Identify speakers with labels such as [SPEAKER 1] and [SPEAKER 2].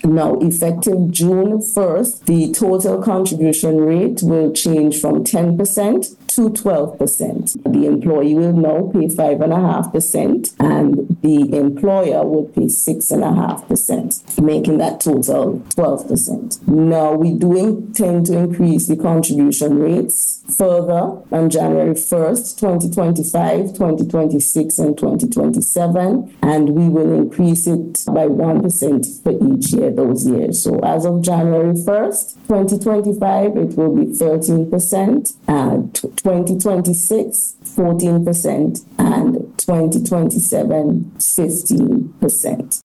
[SPEAKER 1] Now, effective June 1st, the total contribution rate will change from 10% to 12%. The employee will now pay 5.5% and the employer will pay 6.5%, making that total 12%. Now, we do intend to increase the contribution rates further on January 1st, 2025, 2026, and 2027, and we will increase it by 1% for each year, those years. So as of January 1st, 2025, it will be 13%, and 2026, 14%, and 2027, 15%.